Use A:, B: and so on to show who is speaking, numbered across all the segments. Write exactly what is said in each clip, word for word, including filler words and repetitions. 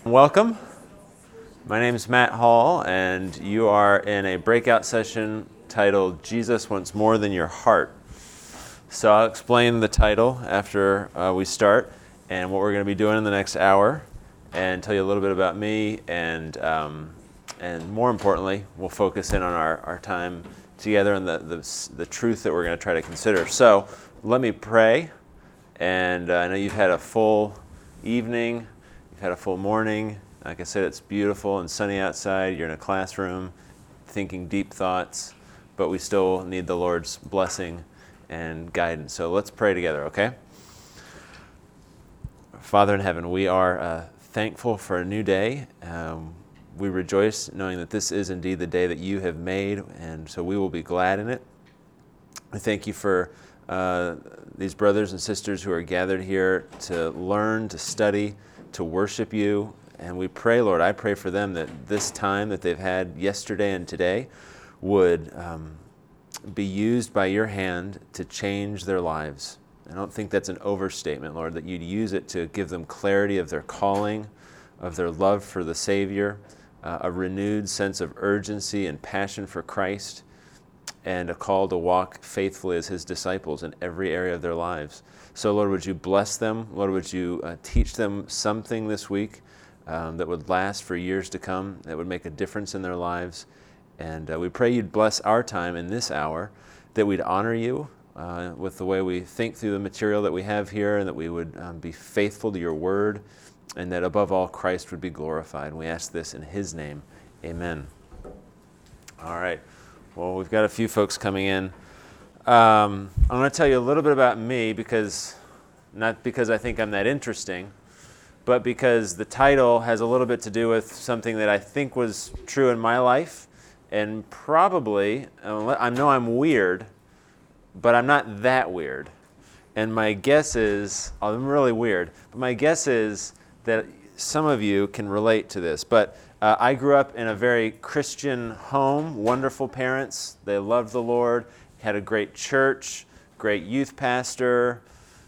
A: Welcome. My name is Matt Hall, and you are in a breakout session titled Jesus Wants More Than Your Heart. So I'll explain the title after uh, we start and what we're going to be doing in the next hour, and tell you a little bit about me, and um, and more importantly, we'll focus in on our, our time together and the, the, the truth that we're going to try to consider. So let me pray, and uh, I know you've had a full evening. Had a full morning. Like I said, it's beautiful and sunny outside. You're in a classroom thinking deep thoughts, but we still need the Lord's blessing and guidance. So let's pray together, okay? Father in heaven, we are uh, thankful for a new day. Um, we rejoice knowing that this is indeed the day that you have made, and so we will be glad in it. We thank you for uh, these brothers and sisters who are gathered here to learn, to study, to worship you, and we pray, Lord, I pray for them that this time that they've had yesterday and today would um, be used by your hand to change their lives. I don't think that's an overstatement, Lord, that you'd use it to give them clarity of their calling, of their love for the Savior, uh, a renewed sense of urgency and passion for Christ, and a call to walk faithfully as his disciples in every area of their lives. So, Lord, would you bless them? Lord, would you uh, teach them something this week um, that would last for years to come, that would make a difference in their lives. And uh, we pray you'd bless our time in this hour, that we'd honor you uh, with the way we think through the material that we have here, and that we would um, be faithful to your word, and that above all, Christ would be glorified. We ask this in his name. Amen. All right. Well, we've got a few folks coming in. Um, I'm going to tell you a little bit about me, because not because I think I'm that interesting, but because the title has a little bit to do with something that I think was true in my life, and probably, I know I'm weird, but I'm not that weird. And my guess is, I'm really weird, but my guess is that some of you can relate to this. But uh, I grew up in a very Christian home, wonderful parents. They loved the Lord, had a great church, great youth pastor.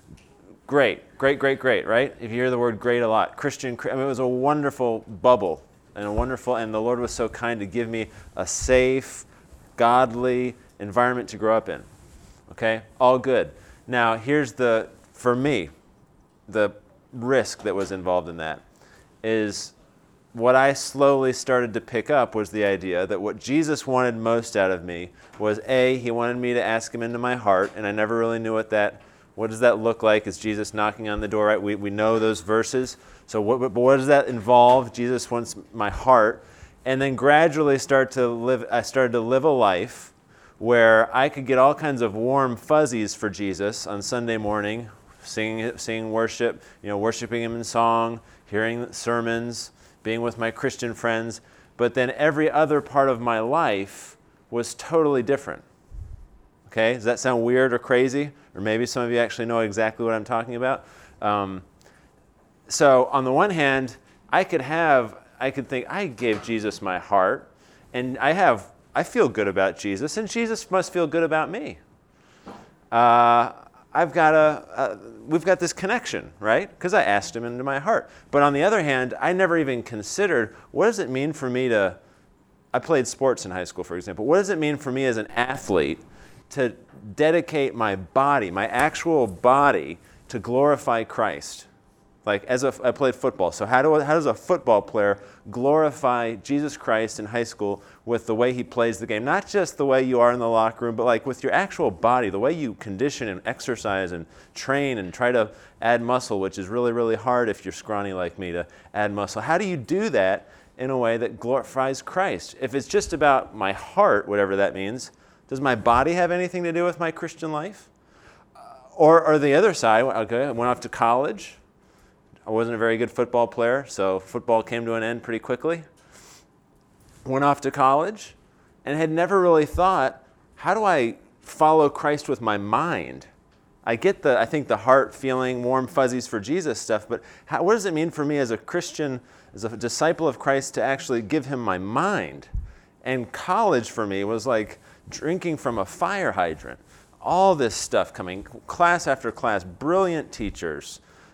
A: Great, great, great, great, right? If you hear the word great a lot. Christian, I mean, it was a wonderful bubble, and a wonderful, and the Lord was so kind to give me a safe, godly environment to grow up in. Okay? All good. Now, here's the, for me, the risk that was involved in that is what I slowly started to pick up was the idea that what Jesus wanted most out of me was, A, he wanted me to ask him into my heart, and I never really knew what that, what does that look like? Is Jesus knocking on the door, right? We we know those verses. So what, but what does that involve? Jesus wants my heart. And then gradually start to live, I started to live a life where I could get all kinds of warm fuzzies for Jesus on Sunday morning, singing, singing worship, you know, worshiping him in song, hearing sermons, being with my Christian friends, but then every other part of my life was totally different. Okay, does that sound weird or crazy? Or maybe some of you actually know exactly what I'm talking about. Um, so on the one hand, I could have, I could think, I gave Jesus my heart, and I have, I feel good about Jesus, and Jesus must feel good about me. Uh, I've got a, a, we've got this connection, right? Because I asked him into my heart. But on the other hand, I never even considered, what does it mean for me to, I played sports in high school, for example. What does it mean for me as an athlete to dedicate my body, my actual body, to glorify Christ? Like, as a, I played football, so how, do, how does a football player glorify Jesus Christ in high school with the way he plays the game? Not just the way you are in the locker room, but like with your actual body, the way you condition and exercise and train and try to add muscle, which is really, really hard if you're scrawny like me to add muscle. How do you do that in a way that glorifies Christ? If it's just about my heart, whatever that means, does my body have anything to do with my Christian life? Or, or the other side, okay, I went off to college. I wasn't a very good football player, so football came to an end pretty quickly. Went off to college and had never really thought, how do I follow Christ with my mind? I get the, I think the heart feeling, warm fuzzies for Jesus stuff, but how, what does it mean for me as a Christian, as a disciple of Christ, to actually give him my mind? And college for me was like drinking from a fire hydrant. All this stuff coming, class after class, brilliant teachers,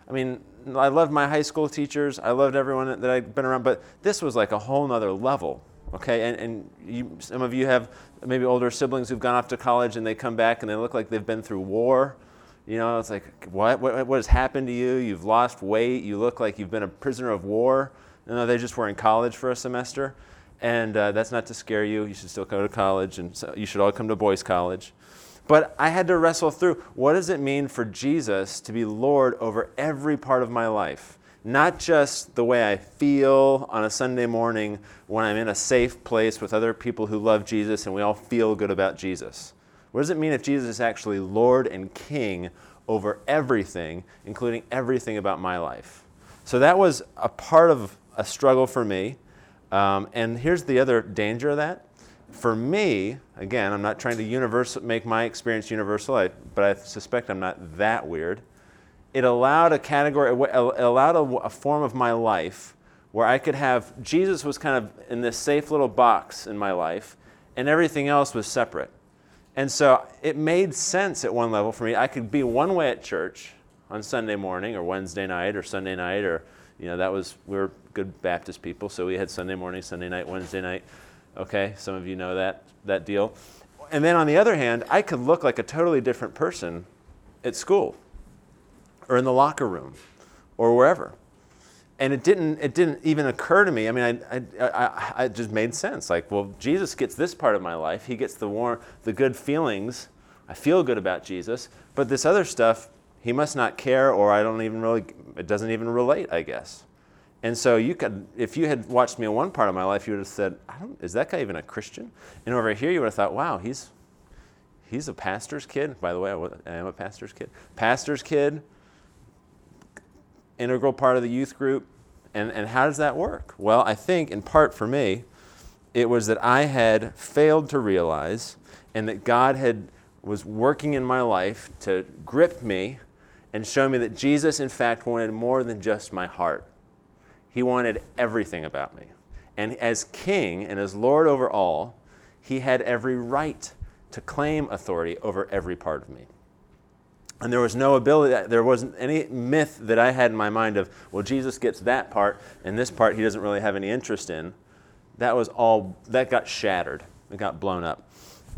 A: I mean, I loved my high school teachers. I loved everyone that I'd been around, but this was like a whole nother level, okay? And, and you, some of you have maybe older siblings who've gone off to college and they come back and they look like they've been through war. You know, it's like, what? What, what has happened to you? You've lost weight. You look like you've been a prisoner of war. You know, they just were in college for a semester. And uh, that's not to scare you. You should still go to college, and so you should all come to boys' college. But I had to wrestle through, what does it mean for Jesus to be Lord over every part of my life? Not just the way I feel on a Sunday morning when I'm in a safe place with other people who love Jesus and we all feel good about Jesus. What does it mean if Jesus is actually Lord and King over everything, including everything about my life? So that was a part of a struggle for me. Um, and here's the other danger of that. For me, again, I'm not trying to universal, make my experience universal, I, but I suspect I'm not that weird. It allowed a category, it allowed a, a form of my life where I could have, Jesus was kind of in this safe little box in my life, and everything else was separate. And so it made sense at one level for me. I could be one way at church on Sunday morning or Wednesday night or Sunday night, or, you know, that was, we were good Baptist people, so we had Sunday morning, Sunday night, Wednesday night. Okay, some of you know that that deal. And then on the other hand, I could look like a totally different person at school or in the locker room or wherever. And it didn't it didn't even occur to me. I mean, I I, I, I it just made sense. Like, well, Jesus gets this part of my life. He gets the war, the good feelings. I feel good about Jesus. But this other stuff, he must not care, or I don't even really, it doesn't even relate, I guess. And so you could, if you had watched me in one part of my life, you would have said, I don't, is that guy even a Christian? And over here, you would have thought, wow, he's he's a pastor's kid. By the way, I am a pastor's kid. Pastor's kid, integral part of the youth group. And, and how does that work? Well, I think in part for me, it was that I had failed to realize, and that God had was working in my life to grip me and show me that Jesus, in fact, wanted more than just my heart. He wanted everything about me. And as king and as Lord over all, he had every right to claim authority over every part of me. And there was no ability, there wasn't any myth that I had in my mind of, well, Jesus gets that part, and this part he doesn't really have any interest in. That was all, that got shattered. It got blown up.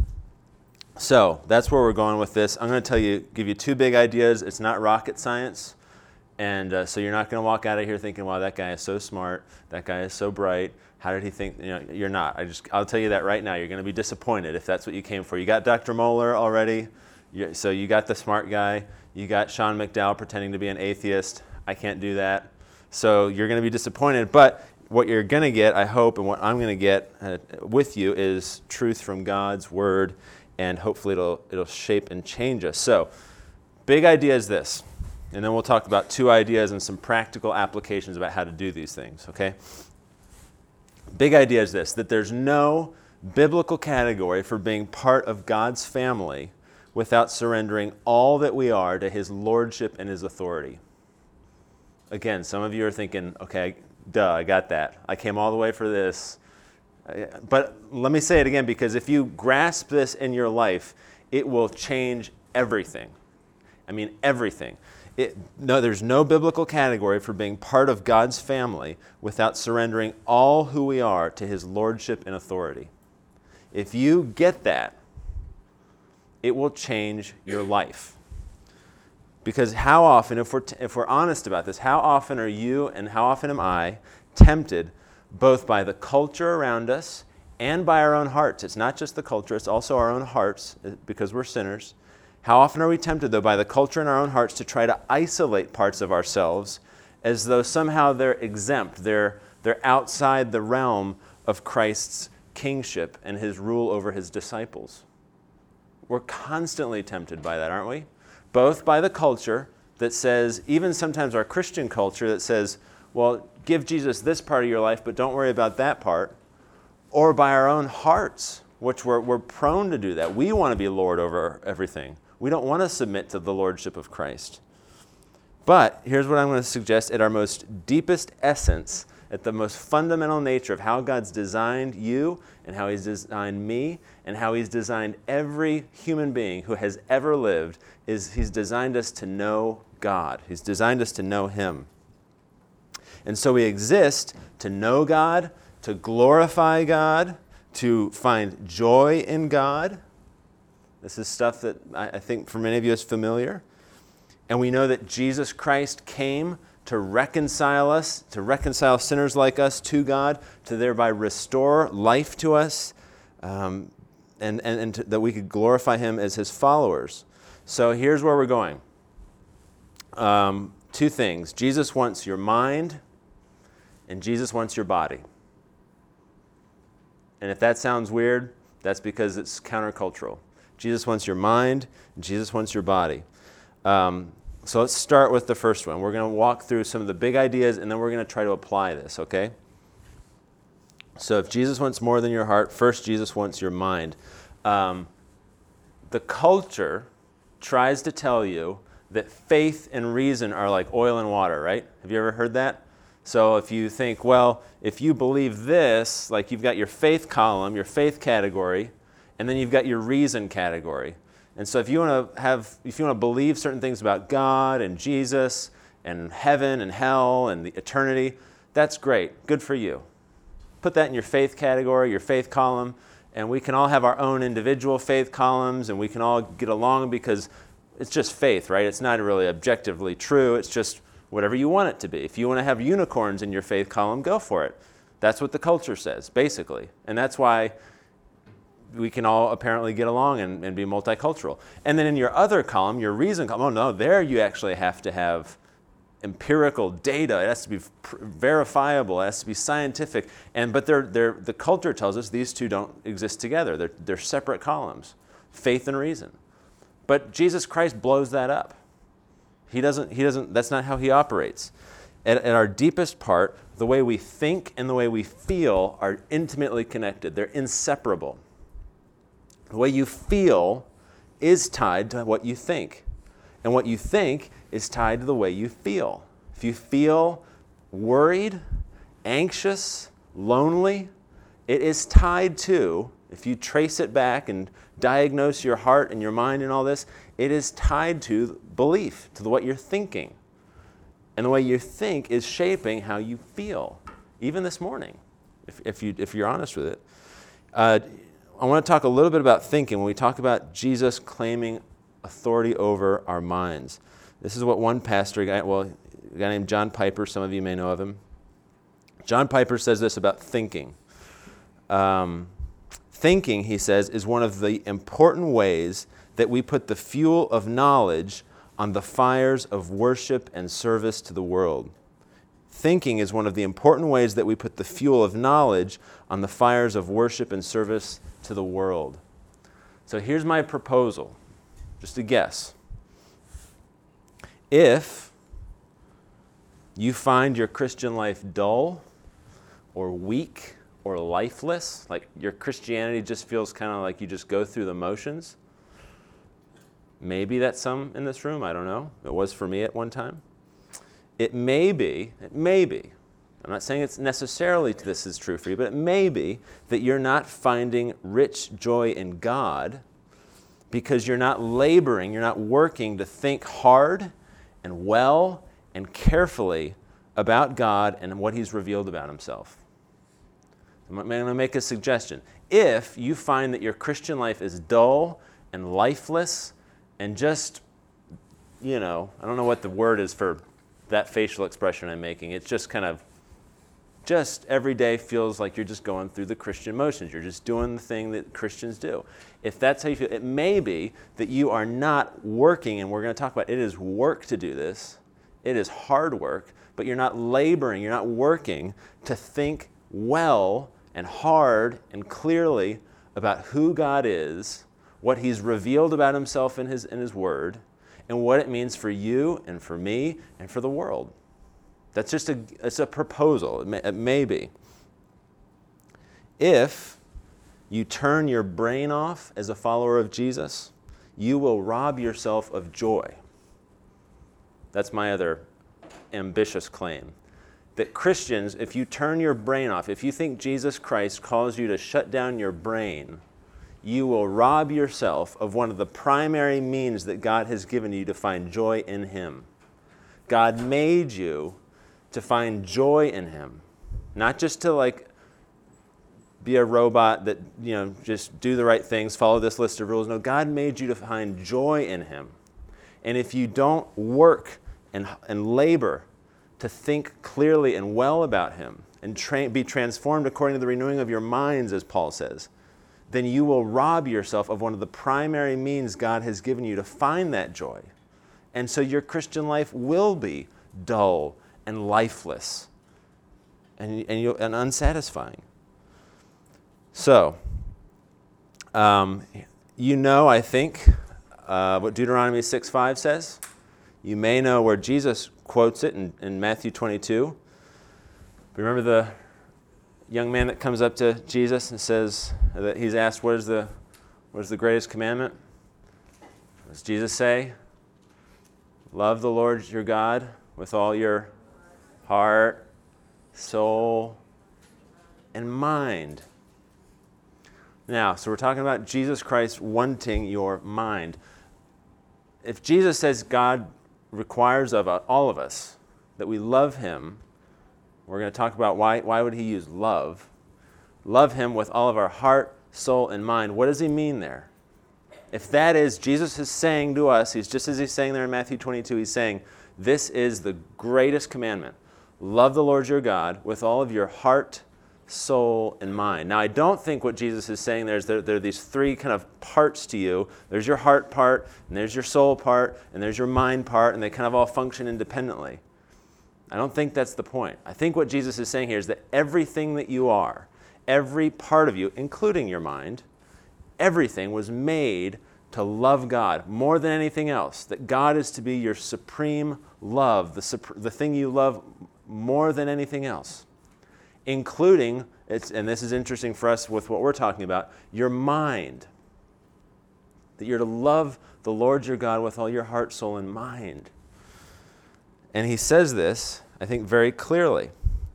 A: So that's where we're going with this. I'm going to tell you, give you two big ideas. It's not rocket science. And uh, so you're not going to walk out of here thinking, wow, that guy is so smart. That guy is so bright. How did he think? You know, you're not. I just, I'll tell you that right now. You're going to be disappointed if that's what you came for. You got Doctor Moeller already. You, so you got the smart guy. You got Sean McDowell pretending to be an atheist. I can't do that. So you're going to be disappointed. But what you're going to get, I hope, and what I'm going to get uh, with you is truth from God's Word. And hopefully it'll it'll shape and change us. So big idea is this. And then we'll talk about two ideas and some practical applications about how to do these things, okay? Big idea is this, that there's no biblical category for being part of God's family without surrendering all that we are to his lordship and his authority. Again, some of you are thinking, okay, duh, I got that. I came all the way for this. But let me say it again, because if you grasp this in your life, it will change everything. I mean, everything. It, no, there's no biblical category for being part of God's family without surrendering all who we are to his lordship and authority. If you get that, it will change your life. Because how often, if we're, t- if we're honest about this, how often are you and how often am I tempted both by the culture around us and by our own hearts? It's not just the culture, it's also our own hearts, because we're sinners. How often are we tempted, though, by the culture in our own hearts to try to isolate parts of ourselves as though somehow they're exempt, they're, they're outside the realm of Christ's kingship and his rule over his disciples? We're constantly tempted by that, aren't we? Both by the culture that says, even sometimes our Christian culture that says, well, give Jesus this part of your life, but don't worry about that part, or by our own hearts, which we're, we're prone to do that. We want to be Lord over everything. We don't want to submit to the lordship of Christ. But here's what I'm going to suggest. At our most deepest essence, at the most fundamental nature of how God's designed you and how he's designed me and how he's designed every human being who has ever lived, is he's designed us to know God. He's designed us to know him. And so we exist to know God, to glorify God, to find joy in God. This is stuff that I think for many of you is familiar. And we know that Jesus Christ came to reconcile us, to reconcile sinners like us to God, to thereby restore life to us, um, and, and, and to, that we could glorify him as his followers. So here's where we're going. Um, two things. Jesus wants your mind, and Jesus wants your body. And if that sounds weird, that's because it's countercultural. Jesus wants your mind, and Jesus wants your body. Um, so let's start with the first one. We're going to walk through some of the big ideas, and then we're going to try to apply this, okay? So if Jesus wants more than your heart, first Jesus wants your mind. Um, the culture tries to tell you that faith and reason are like oil and water, right? Have you ever heard that? So if you think, well, if you believe this, like you've got your faith column, your faith category, and then you've got your reason category. And so if you want to have, if you want to believe certain things about God and Jesus and heaven and hell and the eternity, that's great. Good for you. Put that in your faith category, your faith column, and we can all have our own individual faith columns, and we can all get along because it's just faith, right? It's not really objectively true. It's just whatever you want it to be. If you want to have unicorns in your faith column, go for it. That's what the culture says, basically. And that's why we can all apparently get along and, and be multicultural. And then in your other column, your reason column, oh no, there you actually have to have empirical data. It has to be pr- verifiable. It has to be scientific. And but they're, they're, the culture tells us these two don't exist together. They're, they're separate columns, faith and reason. But Jesus Christ blows that up. He doesn't, he doesn't, that's not how he operates. At, at our deepest part, the way we think and the way we feel are intimately connected. They're inseparable. The way you feel is tied to what you think. And what you think is tied to the way you feel. If you feel worried, anxious, lonely, it is tied to, if you trace it back and diagnose your heart and your mind and all this, it is tied to belief, to what you're thinking. And the way you think is shaping how you feel, even this morning, if, if, you, if you're honest with it. Uh, I want to talk a little bit about thinking when we talk about Jesus claiming authority over our minds. This is what one pastor, guy, well, a guy named John Piper, some of you may know of him. John Piper says this about thinking. Um, thinking, he says, is one of the important ways that we put the fuel of knowledge on the fires of worship and service to the world. Thinking is one of the important ways that we put the fuel of knowledge on the fires of worship and service to the world. So here's my proposal, just a guess. If you find your Christian life dull or weak or lifeless, like your Christianity just feels kind of like you just go through the motions, maybe that's some in this room, I don't know. It was for me at one time. It may be, it may be, I'm not saying it's necessarily this is true for you, but it may be that you're not finding rich joy in God because you're not laboring, you're not working to think hard and well and carefully about God and what he's revealed about himself. I'm going to make a suggestion. If you find that your Christian life is dull and lifeless and just, you know, I don't know what the word is for that facial expression I'm making. It's just kind of, just every day feels like you're just going through the Christian motions. You're just doing the thing that Christians do. If that's how you feel, it may be that you are not working, and we're going to talk about it is work to do this. It is hard work, but you're not laboring, you're not working to think well and hard and clearly about who God is, what he's revealed about himself in his, in his word, and what it means for you and for me and for the world. That's just a, it's a proposal. It may, it may be. If you turn your brain off as a follower of Jesus, you will rob yourself of joy. That's my other ambitious claim. that Christians, if you turn your brain off, if you think Jesus Christ calls you to shut down your brain, you will rob yourself of one of the primary means that God has given you to find joy in Him. God made you to find joy in Him, not just to like be a robot that, you know, just do the right things, follow this list of rules. No, God made you to find joy in Him. And if you don't work and, and labor to think clearly and well about Him and tra- be transformed according to the renewing of your minds, as Paul says, then you will rob yourself of one of the primary means God has given you to find that joy. And so your Christian life will be dull and lifeless and, and, you, and unsatisfying. So, um, you know, I think, uh, what Deuteronomy six five says. You may know where Jesus quotes it in, in Matthew twenty-two. Remember the young man that comes up to Jesus and says that he's asked, what is the, what is the greatest commandment? What does Jesus say? Love the Lord your God with all your heart, soul, and mind. Now, so we're talking about Jesus Christ wanting your mind. If Jesus says God requires of all of us that we love Him, we're going to talk about why, why would He use love. Love Him with all of our heart, soul, and mind. What does He mean there? If that is, Jesus is saying to us, he's just as He's saying there in Matthew twenty-two, He's saying, this is the greatest commandment. Love the Lord your God with all of your heart, soul, and mind. Now, I don't think what Jesus is saying there is there, there are these three kind of parts to you. There's your heart part, and there's your soul part, and there's your mind part, and they kind of all function independently. I don't think that's the point. I think what Jesus is saying here is that everything that you are, every part of you, including your mind, everything was made to love God more than anything else. That God is to be your supreme love, the, sup- the thing you love more than anything else. Including, it's, and this is interesting for us with what we're talking about, your mind. That you're to love the Lord your God with all your heart, soul, and mind. And He says this, I think, very clearly.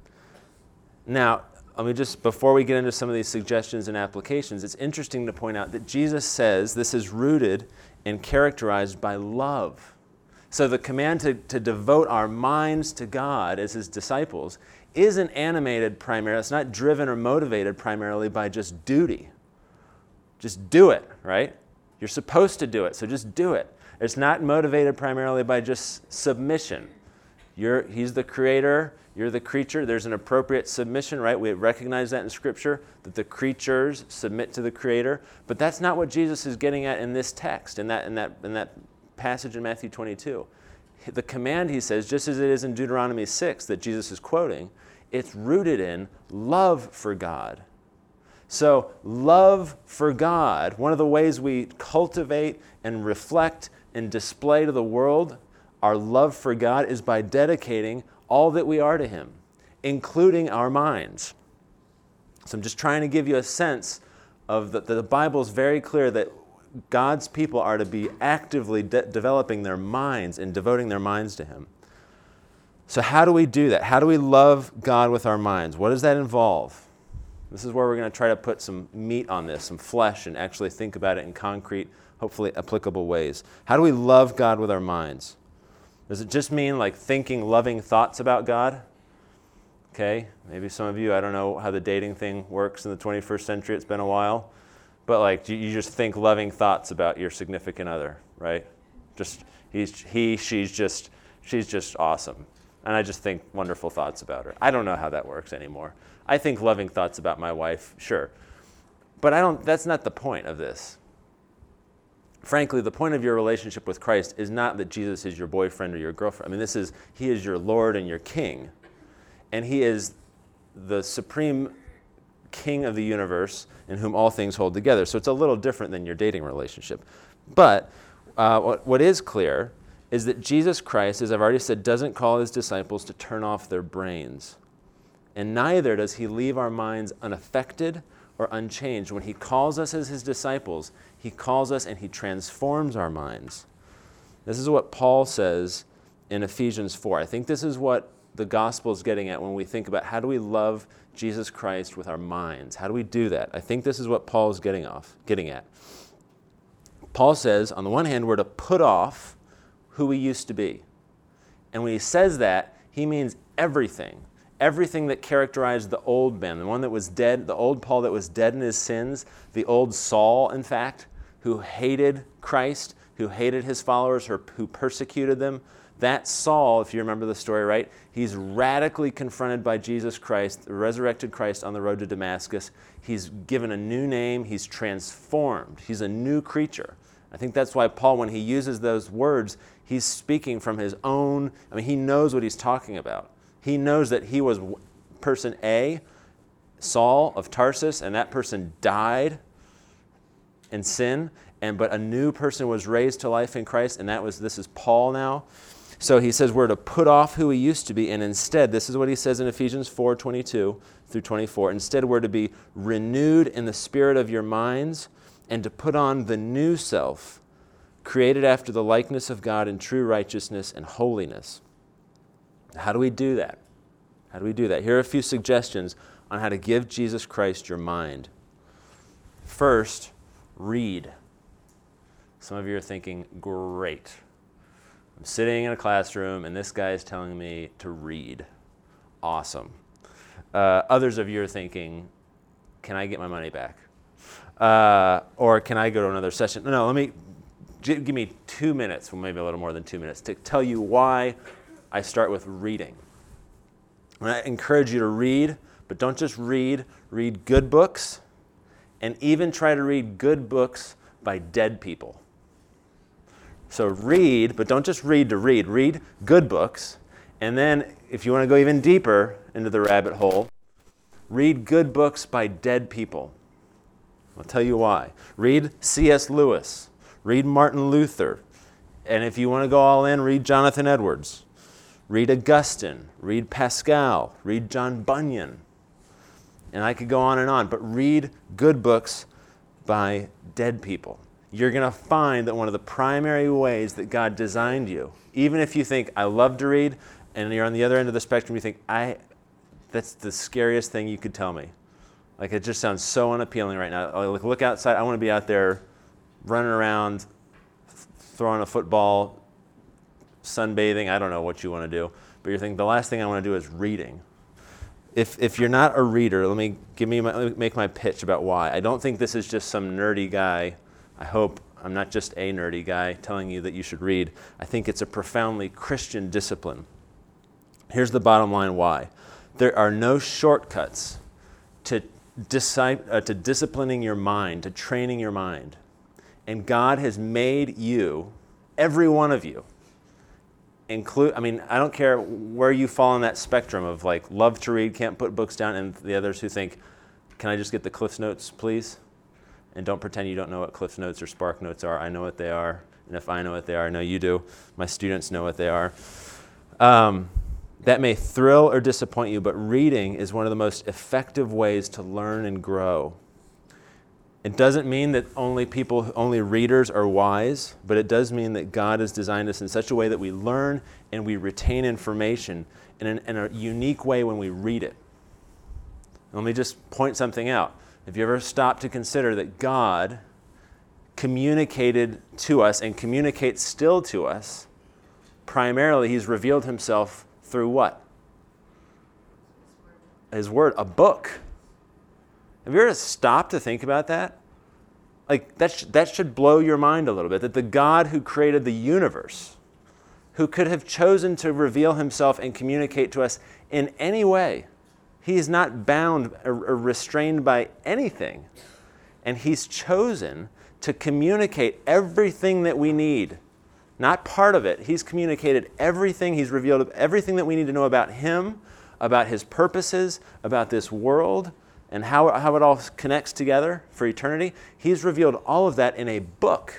A: Now, let me just, before we get into some of these suggestions and applications, it's interesting to point out that Jesus says this is rooted and characterized by love. So the command to, to devote our minds to God as His disciples isn't animated primarily, it's not driven or motivated primarily by just duty. Just do it, right? You're supposed to do it, so just do it. It's not motivated primarily by just submission. You're, he's the creator, you're the creature. There's an appropriate submission, right? We recognize that in Scripture, that the creatures submit to the Creator. But that's not what Jesus is getting at in this text, in that, in that, in that passage in Matthew twenty-two. The command, he says, just as it is in Deuteronomy six that Jesus is quoting, it's rooted in love for God. So love for God, one of the ways we cultivate and reflect and display to the world our love for God is by dedicating all that we are to Him, including our minds. So I'm just trying to give you a sense of that the Bible is very clear that God's people are to be actively de- developing their minds and devoting their minds to Him. So how do we do that? How do we love God with our minds? What does that involve? This is where we're going to try to put some meat on this, some flesh, and actually think about it in concrete, hopefully applicable ways. How do we love God with our minds? Does it just mean like thinking loving thoughts about God? Okay, maybe some of you, I don't know how the dating thing works in the twenty-first century, it's been a while, but like you just think loving thoughts about your significant other, right? Just he's he, she's just she's just awesome. And I just think wonderful thoughts about her. I don't know how that works anymore. I think loving thoughts about my wife, sure. But I don't that's not the point of this. Frankly, the point of your relationship with Christ is not that Jesus is your boyfriend or your girlfriend. I mean, this is, He is your Lord and your King. And He is the supreme King of the universe in whom all things hold together. So it's a little different than your dating relationship. But uh, what, what is clear is that Jesus Christ, as I've already said, doesn't call His disciples to turn off their brains. And neither does He leave our minds unaffected or unchanged. When He calls us as His disciples, He calls us and He transforms our minds. This is what Paul says in Ephesians four. I think this is what the gospel is getting at when we think about how do we love Jesus Christ with our minds? How do we do that? I think this is what Paul is getting off, getting at. Paul says, on the one hand, we're to put off who we used to be. And when he says that, he means everything. Everything that characterized the old man, the one that was dead, the old Paul that was dead in his sins, the old Saul, in fact, who hated Christ, who hated his followers, or who persecuted them. That Saul, if you remember the story right, he's radically confronted by Jesus Christ, the resurrected Christ on the road to Damascus. He's given a new name. He's transformed. He's a new creature. I think that's why Paul, when he uses those words, he's speaking from his own, I mean, he knows what he's talking about. He knows that he was person A, Saul of Tarsus, and that person died in sin, and but a new person was raised to life in Christ, and that was, this is Paul now. So he says we're to put off who we used to be, and instead, this is what he says in Ephesians four twenty-two through twenty-four, instead we're to be renewed in the spirit of your minds, and to put on the new self, created after the likeness of God in true righteousness and holiness. How do we do that? How do we do that? Here are a few suggestions on how to give Jesus Christ your mind. First, read. Some of you are thinking, great. I'm sitting in a classroom and this guy is telling me to read. Awesome. Uh, others of you are thinking, can I get my money back? Uh, or can I go to another session? No, no, let me, g- give me two minutes, well, maybe a little more than two minutes, to tell you why I start with reading. And I encourage you to read, but don't just read. Read good books, and even try to read good books by dead people. So read, but don't just read to read. Read good books, and then if you want to go even deeper into the rabbit hole, read good books by dead people. I'll tell you why. Read C S Lewis. Read Martin Luther. And if you want to go all in, read Jonathan Edwards. Read Augustine. Read Pascal. Read John Bunyan. And I could go on and on. But read good books by dead people. You're going to find that one of the primary ways that God designed you, even if you think, I love to read, and you're on the other end of the spectrum, you think, I, that's the scariest thing you could tell me. Like, it just sounds so unappealing right now. Like, look outside. I want to be out there running around, throwing a football, sunbathing. I don't know what you want to do. But you're thinking, the last thing I want to do is reading. If if you're not a reader, let me give me my, let me make my pitch about why. I don't think this is just some nerdy guy. I hope I'm not just a nerdy guy telling you that you should read. I think it's a profoundly Christian discipline. Here's the bottom line why. There are no shortcuts to Disi- uh, to disciplining your mind, to training your mind. And God has made you, every one of you, include, I mean, I don't care where you fall on that spectrum of like love to read, can't put books down, and the others who think, can I just get the Cliff Notes, please? And don't pretend you don't know what Cliff Notes or Spark Notes are. I know what they are. And if I know what they are, I know you do. My students know what they are. Um, That may thrill or disappoint you, but reading is one of the most effective ways to learn and grow. It doesn't mean that only people, only readers are wise, but it does mean that God has designed us in such a way that we learn and we retain information in, an, in a unique way when we read it. Let me just point something out. Have you ever stopped to consider that God communicated to us and communicates still to us? Primarily, he's revealed himself through what? His word, a book. Have you ever stopped to think about that? Like, that, sh- that should blow your mind a little bit, that the God who created the universe, who could have chosen to reveal himself and communicate to us in any way, he is not bound or, or restrained by anything. And he's chosen to communicate everything that we need. Not part of it. He's communicated everything. He's revealed everything that we need to know about him, about his purposes, about this world, and how, how it all connects together for eternity. He's revealed all of that in a book.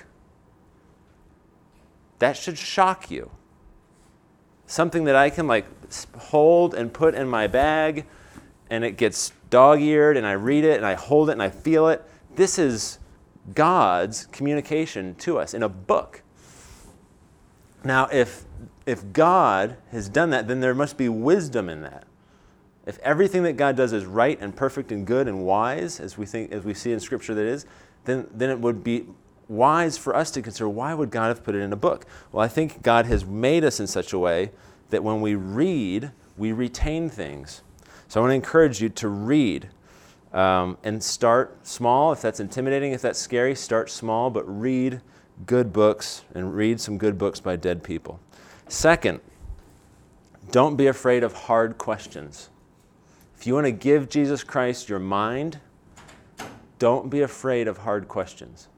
A: That should shock you. Something that I can like hold and put in my bag, and it gets dog-eared, and I read it, and I hold it, and I feel it. This is God's communication to us in a book. Now, if if God has done that, then there must be wisdom in that. If everything that God does is right and perfect and good and wise, as we think, as we see in Scripture that is, then, then it would be wise for us to consider, why would God have put it in a book? Well, I think God has made us in such a way that when we read, we retain things. So I want to encourage you to read um, and start small. If that's intimidating, if that's scary, start small, but read good books and read some good books by dead people. Second, don't be afraid of hard questions. If you want to give Jesus Christ your mind, don't be afraid of hard questions.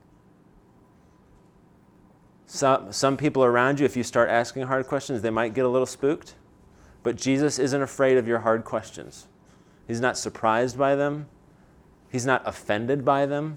A: Some, some people around you, if you start asking hard questions, they might get a little spooked. But Jesus isn't afraid of your hard questions. He's not surprised by them. He's not offended by them.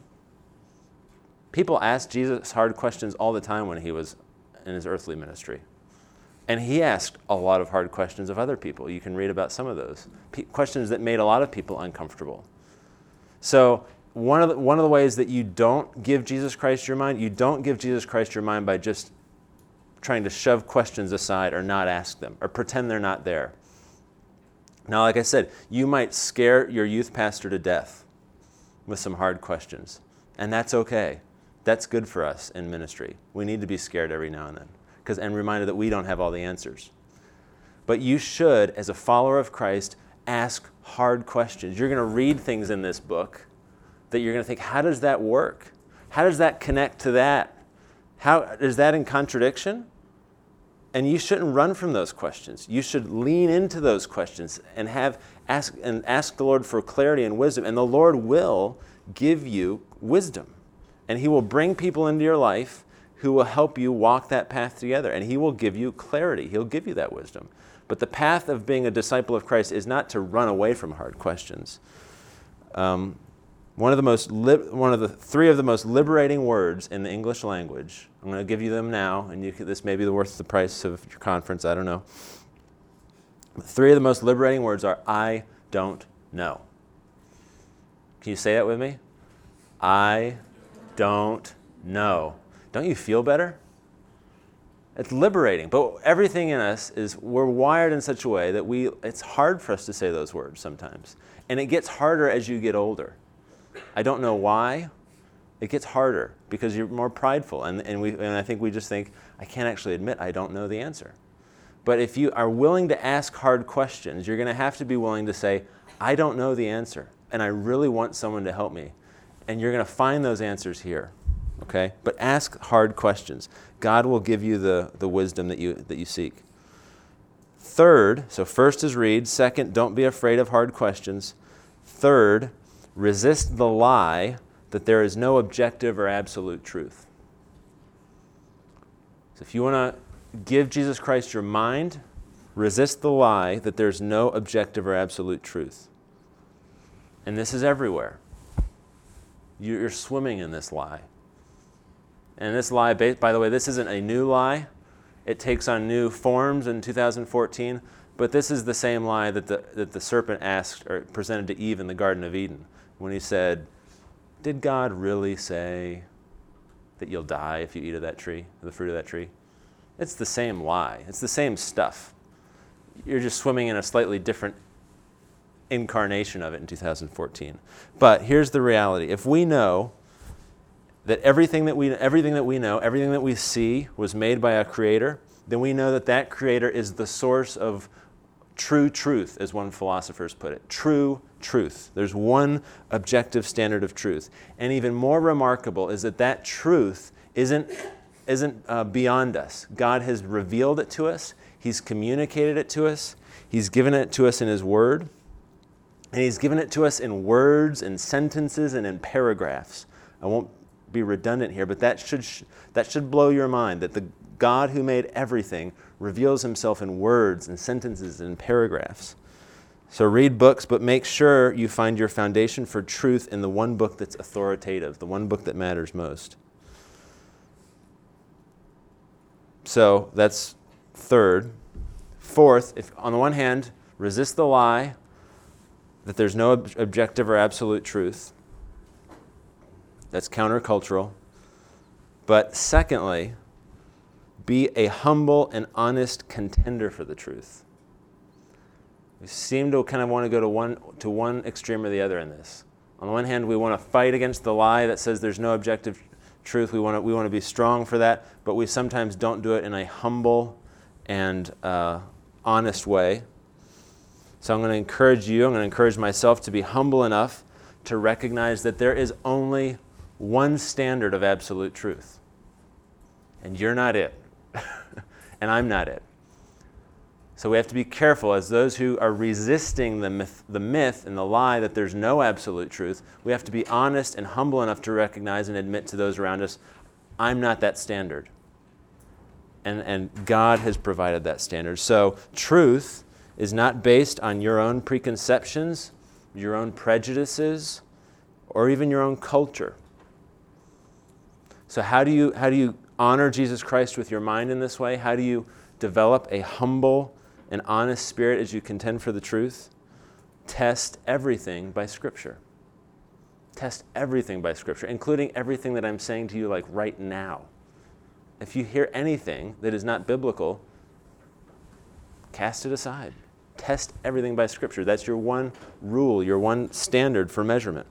A: People asked Jesus hard questions all the time when he was in his earthly ministry. And he asked a lot of hard questions of other people. You can read about some of those. P- questions that made a lot of people uncomfortable. So one of the, one of the ways that you don't give Jesus Christ your mind, you don't give Jesus Christ your mind by just trying to shove questions aside or not ask them or pretend they're not there. Now, like I said, you might scare your youth pastor to death with some hard questions. And that's okay. That's good for us in ministry. We need to be scared every now and then. Because and reminded that we don't have all the answers. But you should, as a follower of Christ, ask hard questions. You're going to read things in this book that you're going to think, how does that work? How does that connect to that? How is that in contradiction? And you shouldn't run from those questions. You should lean into those questions and have ask and ask the Lord for clarity and wisdom. And the Lord will give you wisdom. And he will bring people into your life who will help you walk that path together. And he will give you clarity. He'll give you that wisdom. But the path of being a disciple of Christ is not to run away from hard questions. Um, one of the most li- one of the three of the most liberating words in the English language. I'm going to give you them now, and you can, this may be worth the price of your conference. I don't know. Three of the most liberating words are "I don't know." Can you say that with me? I don't know. Don't you feel better? It's liberating. But everything in us is, we're wired in such a way that we, it's hard for us to say those words sometimes. And it gets harder as you get older. I don't know why. It gets harder because you're more prideful. And, and, we, and I think we just think, I can't actually admit I don't know the answer. But if you are willing to ask hard questions, you're going to have to be willing to say, I don't know the answer. And I really want someone to help me. And you're going to find those answers here. Okay? But ask hard questions. God will give you the, the wisdom that you that you seek. Third, so first is read. Second, don't be afraid of hard questions. Third, resist the lie that there is no objective or absolute truth. So if you want to give Jesus Christ your mind, resist the lie that there's no objective or absolute truth. And this is everywhere. You're swimming in this lie. And this lie, by the way, this isn't a new lie. It takes on new forms in two thousand fourteen, but this is the same lie that the, that the serpent asked or presented to Eve in the Garden of Eden when he said, did God really say that you'll die if you eat of that tree, the fruit of that tree? It's the same lie. It's the same stuff. You're just swimming in a slightly different incarnation of it in two thousand fourteen. But here's the reality. If we know that everything that we everything that we know, everything that we see was made by a creator, then we know that that creator is the source of true truth, as one philosopher has put it. True truth. There's one objective standard of truth. And even more remarkable is that that truth isn't, isn't uh, beyond us. God has revealed it to us. He's communicated it to us. He's given it to us in His Word. And He's given it to us in words, in sentences, and in paragraphs. I won't be redundant here, but that should that should blow your mind, that the God who made everything reveals Himself in words and sentences and paragraphs. So read books, but make sure you find your foundation for truth in the one book that's authoritative, the one book that matters most. So that's third. Fourth, if on the one hand, resist the lie that there's no ob- objective or absolute truth. That's countercultural. But secondly, Be a humble and honest contender for the truth. We seem to kind of want to go to one to one extreme or the other in this. On the one hand, we want to fight against the lie that says there's no objective truth. We want to we want to be strong for that, but we sometimes don't do it in a humble and uh, honest way. So I'm going to encourage you, I'm going to encourage myself to be humble enough to recognize that there is only one standard of absolute truth. And you're not it. And I'm not it. So we have to be careful as those who are resisting the myth, the myth and the lie that there's no absolute truth. We have to be honest and humble enough to recognize and admit to those around us, I'm not that standard. And, and God has provided that standard. So truth is not based on your own preconceptions, your own prejudices, or even your own culture. So how do you how do you honor Jesus Christ with your mind in this way? How do you develop a humble and honest spirit as you contend for the truth? Test everything by Scripture. Test everything by Scripture, including everything that I'm saying to you like right now. If you hear anything that is not biblical, cast it aside. Test everything by Scripture. That's your one rule, your one standard for measurement.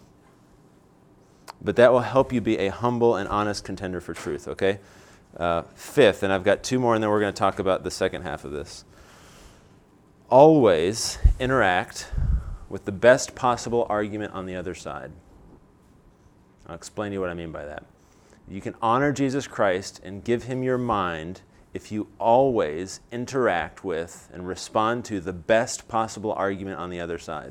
A: But that will help you be a humble and honest contender for truth, okay? Uh, fifth, and I've got two more, and then we're going to talk about the second half of this. Always interact with the best possible argument on the other side. I'll explain to you what I mean by that. You can honor Jesus Christ and give him your mind if you always interact with and respond to the best possible argument on the other side.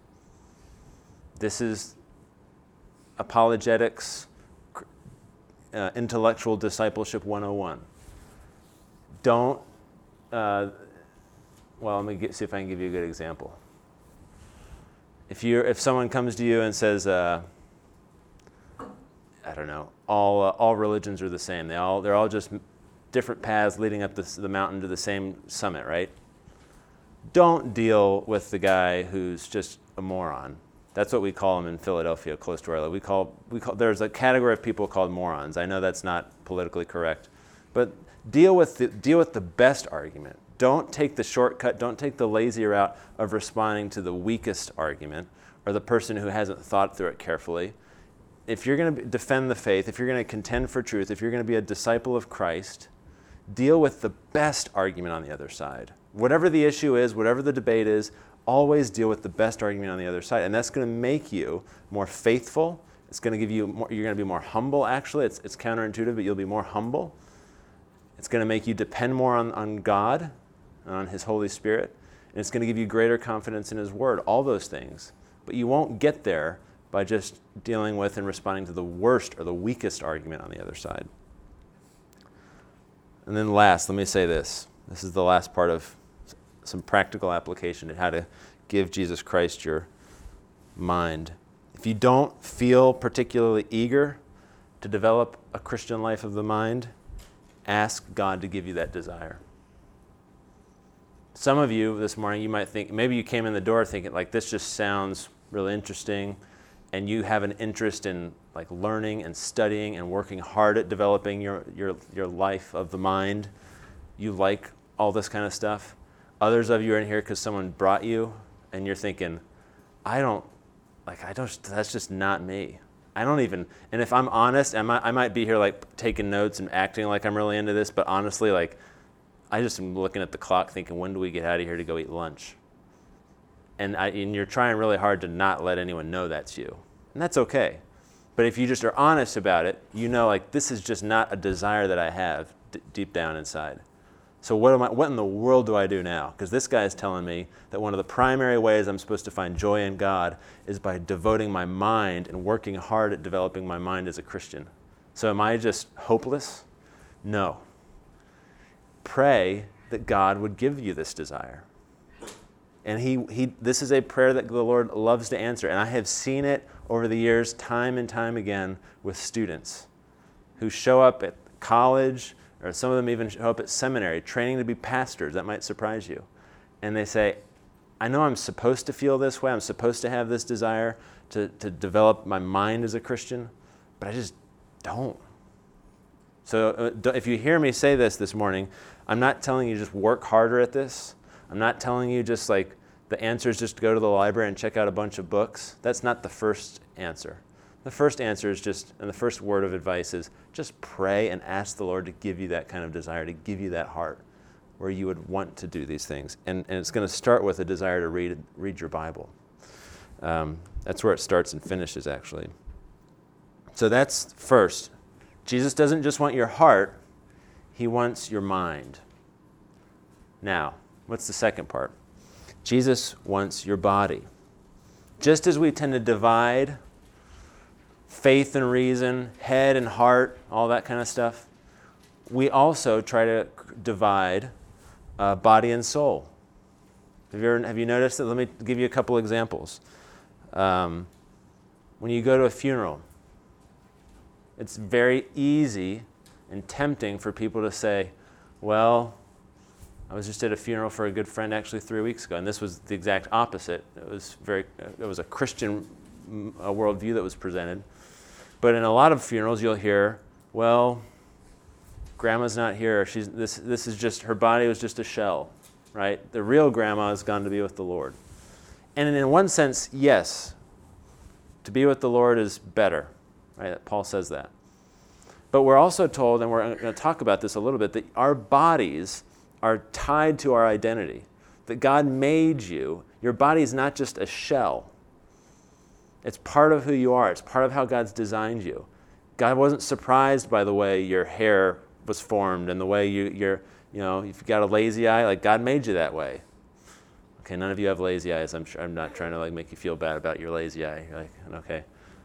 A: This is apologetics, uh, intellectual discipleship one oh one. Don't, uh, well, let me get, see if I can give you a good example. If you're, if someone comes to you and says, uh, I don't know, all uh, all religions are the same. They all they're all just different paths leading up the, the mountain to the same summit, right? Don't deal with the guy who's just a moron. That's what we call them in Philadelphia, close to where I live. We call we call there's a category of people called morons. I know that's not politically correct, but deal with the deal with the best argument. Don't take the shortcut. Don't take the lazy route of responding to the weakest argument or the person who hasn't thought through it carefully. If you're going to defend the faith, if you're going to contend for truth, if you're going to be a disciple of Christ, deal with the best argument on the other side. Whatever the issue is, whatever the debate is, always deal with the best argument on the other side. And that's going to make you more faithful. It's going to give you more, you're going to be more humble, actually. It's, it's counterintuitive, but you'll be more humble. It's going to make you depend more on, on God and on his Holy Spirit. And it's going to give you greater confidence in his word, all those things. But you won't get there by just dealing with and responding to the worst or the weakest argument on the other side. And then last, let me say this. This is the last part of some practical application of how to give Jesus Christ your mind. If you don't feel particularly eager to develop a Christian life of the mind, ask God to give you that desire. Some of you this morning, you might think, maybe you came in the door thinking, like, this just sounds really interesting, and you have an interest in like learning and studying and working hard at developing your, your, your life of the mind. You like all this kind of stuff. Others of you are in here because someone brought you, and you're thinking, I don't, like, I don't, that's just not me. I don't even, and if I'm honest, I might, I might be here like taking notes and acting like I'm really into this, but honestly, like, I just am looking at the clock thinking, when do we get out of here to go eat lunch? And, I, and you're trying really hard to not let anyone know that's you. And that's okay. But if you just are honest about it, you know, like, this is just not a desire that I have d- deep down inside. So what am I? What in the world do I do now? Because this guy is telling me that one of the primary ways I'm supposed to find joy in God is by devoting my mind and working hard at developing my mind as a Christian. So am I just hopeless? No. Pray that God would give you this desire. And he, he, this is a prayer that the Lord loves to answer. And I have seen it over the years time and time again with students who show up at college, or some of them even show up at seminary, training to be pastors. That might surprise you. And they say, I know I'm supposed to feel this way. I'm supposed to have this desire to, to develop my mind as a Christian, but I just don't. So uh, d- if you hear me say this this morning, I'm not telling you just work harder at this. I'm not telling you just like the answer is just to go to the library and check out a bunch of books. That's not the first answer. The first answer is just, and the first word of advice is just pray and ask the Lord to give you that kind of desire, to give you that heart where you would want to do these things. And, and it's going to start with a desire to read read your Bible. Um, that's where it starts and finishes, actually. So that's first. Jesus doesn't just want your heart, he wants your mind. Now, what's the second part? Jesus wants your body. Just as we tend to divide faith and reason, head and heart, all that kind of stuff, we also try to divide uh, body and soul. Have you, ever, have you noticed that? Let me give you a couple examples. Um, when you go to a funeral, it's very easy and tempting for people to say, well, I was just at a funeral for a good friend actually three weeks ago, and this was the exact opposite. It was very, it was a Christian uh, worldview that was presented. But in a lot of funerals, you'll hear, well, grandma's not here. She's this. This is just her body was just a shell, right? The real grandma has gone to be with the Lord. And in one sense, yes, to be with the Lord is better, right? Paul says that. But we're also told, and we're going to talk about this a little bit, that our bodies are tied to our identity. That God made you. Your body is not just a shell. It's part of who you are. It's part of how God's designed you. God wasn't surprised by the way your hair was formed and the way you, you're, you know, if you've got a lazy eye, like God made you that way. Okay, none of you have lazy eyes. I'm sure I'm not trying to like make you feel bad about your lazy eye. You're like, okay.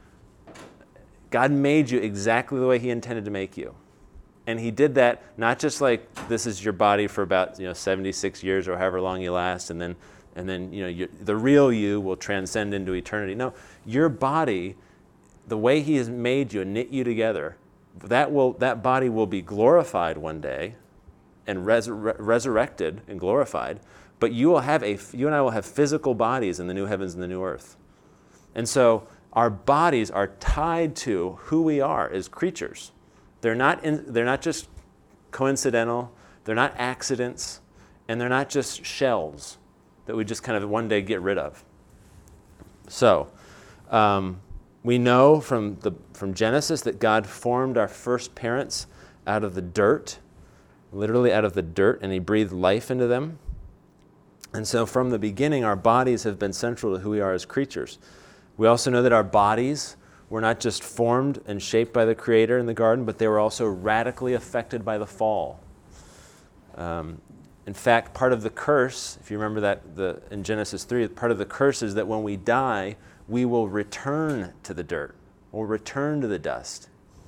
A: God made you exactly the way he intended to make you. And he did that not just like this is your body for about, you know, seventy-six years or however long you last, and then and then you know you, the real you will transcend into eternity. No, your body, the way he has made you and knit you together, that will that body will be glorified one day, and resur- resurrected and glorified. But you will have a you and I will have physical bodies in the new heavens and the new earth, and so our bodies are tied to who we are as creatures. They're not in, they're not just coincidental, they're not accidents, and they're not just shells that we just kind of one day get rid of. So, um, we know from the from Genesis that God formed our first parents out of the dirt, literally out of the dirt, and he breathed life into them. And so from the beginning, our bodies have been central to who we are as creatures. We also know that our bodies were not just formed and shaped by the Creator in the garden, but they were also radically affected by the fall. Um, in fact, part of the curse, if you remember that the, in Genesis three, part of the curse is that when we die, we will return to the dirt, we'll return to the dust.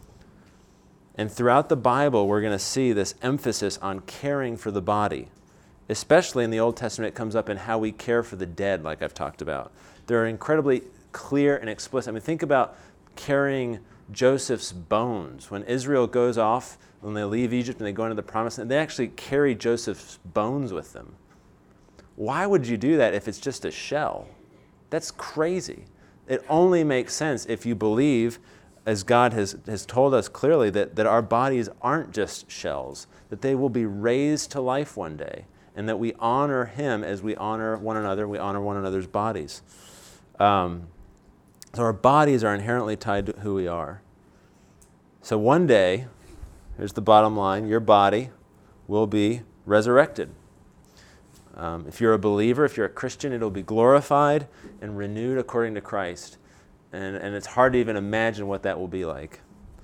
A: And throughout the Bible, we're going to see this emphasis on caring for the body. Especially in the Old Testament, it comes up in how we care for the dead, like I've talked about. They're incredibly clear and explicit. I mean, think about carrying Joseph's bones. When Israel goes off, when they leave Egypt and they go into the promised land, they actually carry Joseph's bones with them. Why would you do that if it's just a shell? That's crazy. It only makes sense if you believe, as God has, has told us clearly, that, that our bodies aren't just shells, that they will be raised to life one day, and that we honor him as we honor one another, we honor one another's bodies. Um, So our bodies are inherently tied to who we are. So one day, here's the bottom line, your body will be resurrected. Um, if you're a believer, if you're a Christian, it'll be glorified and renewed according to Christ. And, and it's hard to even imagine what that will be like.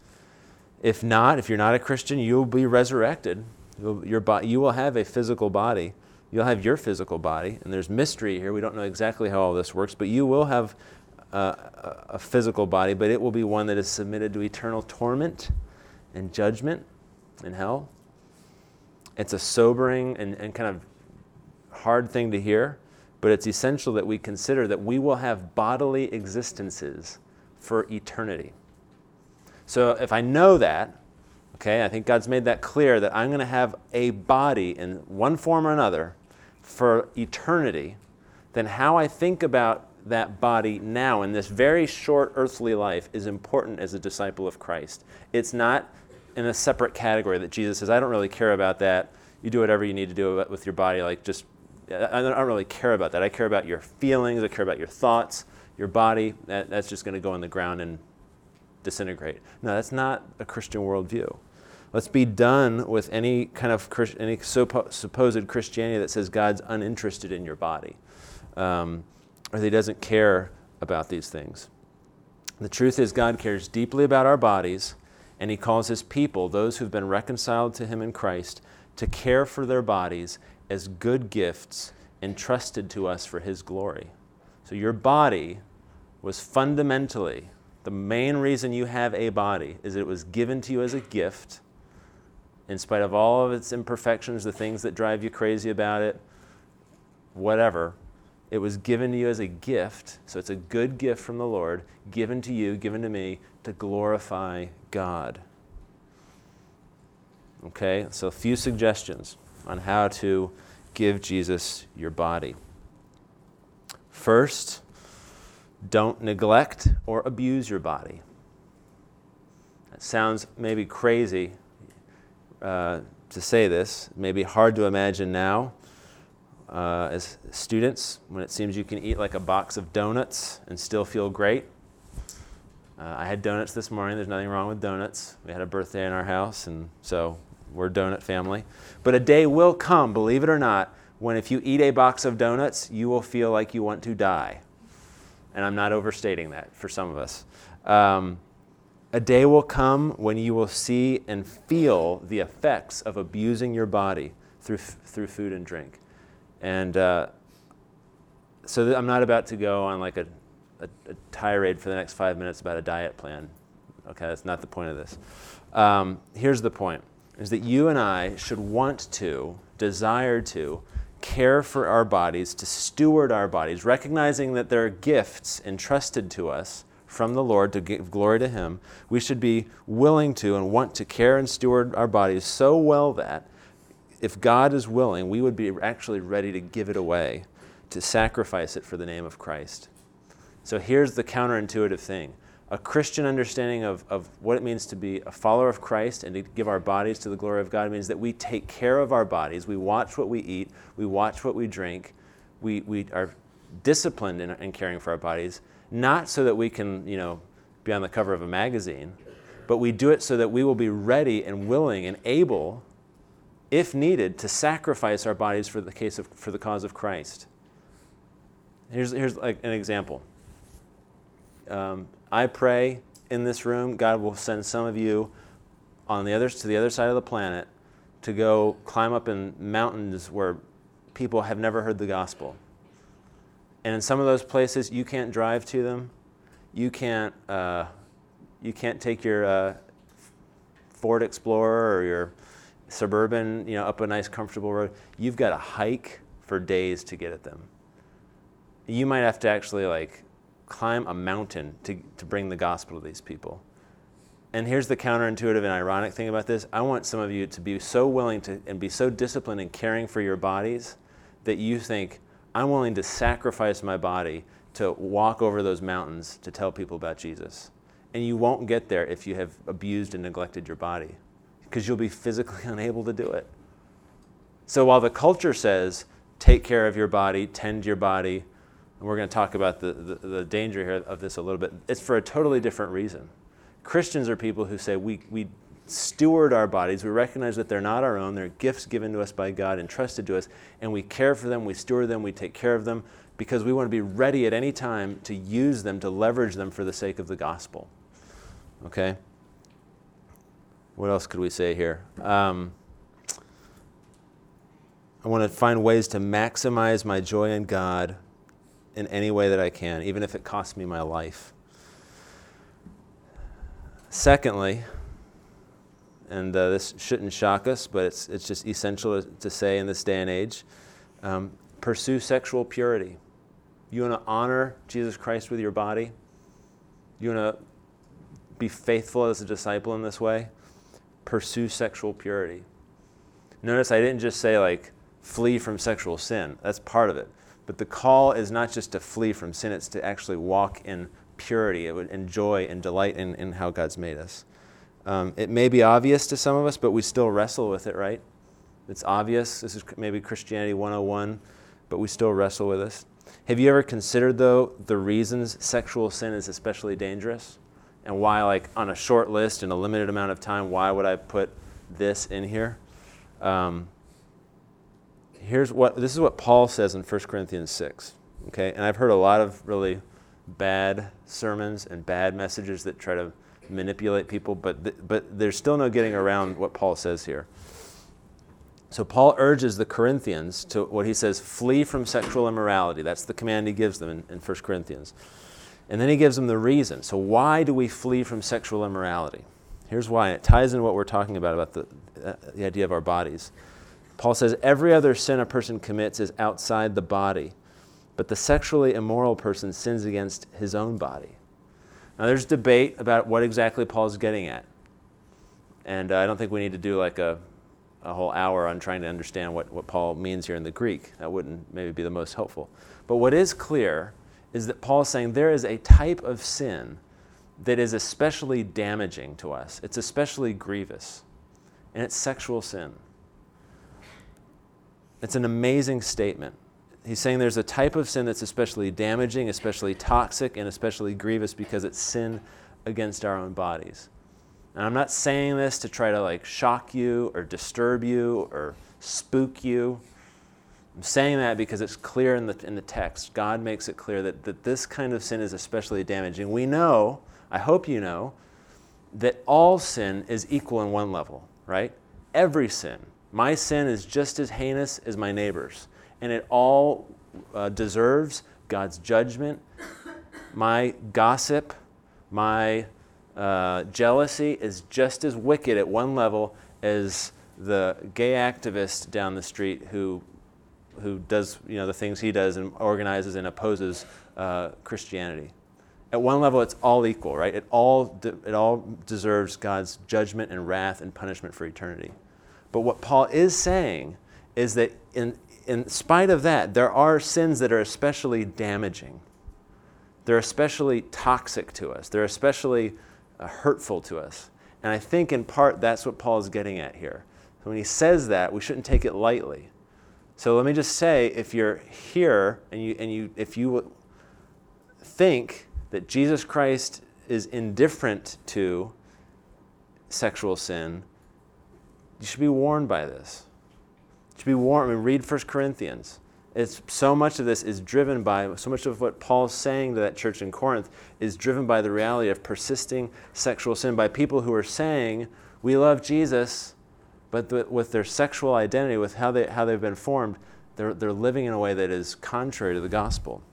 A: If not, if you're not a Christian, you'll be resurrected. You'll, your bo- you will have a physical body. You'll have your physical body. And there's mystery here. We don't know exactly how all this works, but you will have Uh, a physical body, but it will be one that is submitted to eternal torment and judgment in hell. It's a sobering and, and kind of hard thing to hear, but it's essential that we consider that we will have bodily existences for eternity. So if I know that, okay, I think God's made that clear that I'm going to have a body in one form or another for eternity, then how I think about that body now in this very short earthly life is important as a disciple of Christ. It's not in a separate category that Jesus says, I don't really care about that. You do whatever you need to do with your body. Like just, I don't really care about that. I care about your feelings. I care about your thoughts, your body. That, that's just going to go on the ground and disintegrate. No, that's not a Christian worldview. Let's be done with any kind of Christ, any supposed Christianity that says God's uninterested in your body, um, or that He doesn't care about these things. The truth is God cares deeply about our bodies, and He calls His people, those who've been reconciled to Him in Christ, to care for their bodies as good gifts entrusted to us for His glory. So your body was fundamentally, the main reason you have a body is it was given to you as a gift. In spite of all of its imperfections, the things that drive you crazy about it, whatever, it was given to you as a gift. So it's a good gift from the Lord, given to you, given to me, to glorify God. Okay, so a few suggestions on how to give Jesus your body. First, don't neglect or abuse your body. That sounds maybe crazy uh, to say this, maybe hard to imagine now uh, as students when it seems you can eat like a box of donuts and still feel great. Uh, I had donuts this morning. There's nothing wrong with donuts. We had a birthday in our house, and so we're a donut family. But a day will come, believe it or not, when if you eat a box of donuts, you will feel like you want to die. And I'm not overstating that for some of us. Um, a day will come when you will see and feel the effects of abusing your body through through food and drink. And uh, so th- I'm not about to go on like a, a, a tirade for the next five minutes about a diet plan. Okay, that's not the point of this. Um, here's the point, is that you and I should want to, desire to, care for our bodies, to steward our bodies, recognizing that there are gifts entrusted to us from the Lord to give glory to Him. We should be willing to and want to care and steward our bodies so well that if God is willing, we would be actually ready to give it away, to sacrifice it for the name of Christ. So here's the counterintuitive thing. A Christian understanding of, of what it means to be a follower of Christ and to give our bodies to the glory of God means that we take care of our bodies, we watch what we eat, we watch what we drink, we, we are disciplined in, in caring for our bodies, not so that we can, you know, be on the cover of a magazine, but we do it so that we will be ready and willing and able, if needed, to sacrifice our bodies for the case of for the cause of Christ. Here's here's like an example. Um, I pray in this room, God will send some of you on the other to the other side of the planet to go climb up in mountains where people have never heard the gospel. And in some of those places, you can't drive to them. You can't uh, you can't take your uh, Ford Explorer or your Suburban, you know, up a nice comfortable road. You've got to hike for days to get at them. You might have to actually like climb a mountain to, to bring the gospel to these people. And here's the counterintuitive and ironic thing about this. I want some of you to be so willing to and be so disciplined in caring for your bodies that you think, I'm willing to sacrifice my body to walk over those mountains to tell people about Jesus. And you won't get there if you have abused and neglected your body, because you'll be physically unable to do it. So while the culture says, take care of your body, tend your body, and we're going to talk about the, the, the danger here of this a little bit, it's for a totally different reason. Christians are people who say we, we steward our bodies, we recognize that they're not our own, they're gifts given to us by God, entrusted to us, and we care for them, we steward them, we take care of them, because we want to be ready at any time to use them, to leverage them for the sake of the gospel. Okay? What else could we say here? Um, I want to find ways to maximize my joy in God in any way that I can, even if it costs me my life. Secondly, and uh, this shouldn't shock us, but it's it's just essential to say in this day and age, um, pursue sexual purity. You want to honor Jesus Christ with your body? You want to be faithful as a disciple in this way? Pursue sexual purity. Notice I didn't just say like flee from sexual sin. That's part of it. But the call is not just to flee from sin, it's to actually walk in purity, enjoy and delight in, in how God's made us. Um, it may be obvious to some of us, but we still wrestle with it, right? It's obvious. This is maybe Christianity one oh one, but we still wrestle with this. Have you ever considered, though, the reasons sexual sin is especially dangerous? And why, like, on a short list in a limited amount of time, why would I put this in here? Um, here's what, this is what Paul says in First Corinthians six, okay? And I've heard a lot of really bad sermons and bad messages that try to manipulate people, but th- but there's still no getting around what Paul says here. So Paul urges the Corinthians to what he says, flee from sexual immorality. That's the command he gives them in, in First Corinthians. And then he gives them the reason. So why do we flee from sexual immorality? Here's why. And it ties into what we're talking about, about the, uh, the idea of our bodies. Paul says, every other sin a person commits is outside the body, but the sexually immoral person sins against his own body. Now there's debate about what exactly Paul's getting at. And uh, I don't think we need to do like a a whole hour on trying to understand what, what Paul means here in the Greek. That wouldn't maybe be the most helpful. But what is clear is that Paul is saying there is a type of sin that is especially damaging to us. It's especially grievous. And it's sexual sin. It's an amazing statement. He's saying there's a type of sin that's especially damaging, especially toxic, and especially grievous because it's sin against our own bodies. And I'm not saying this to try to like shock you or disturb you or spook you. I'm saying that because it's clear in the in the text. God makes it clear that, that this kind of sin is especially damaging. We know, I hope you know, that all sin is equal in one level, right? Every sin. My sin is just as heinous as my neighbor's. And it all uh, deserves God's judgment. My gossip, my Uh, jealousy is just as wicked at one level as the gay activist down the street who who does you know the things he does and organizes and opposes uh, Christianity. At one level, it's all equal, right? It all de- it all deserves God's judgment and wrath and punishment for eternity. But what Paul is saying is that in in spite of that, there are sins that are especially damaging. They're especially toxic to us. They're especially Uh, hurtful to us. And I think in part that's what Paul is getting at here. So when he says that, we shouldn't take it lightly. So let me just say, if you're here and you and you if you think that Jesus Christ is indifferent to sexual sin, you should be warned by this. You should be warned. I mean, read First Corinthians. It's so much of this is driven by, so much of what Paul's saying to that church in Corinth is driven by the reality of persisting sexual sin, by people who are saying, we love Jesus, but the, with their sexual identity, with how, they, how they've been formed, they're, they're living in a way that is contrary to the gospel.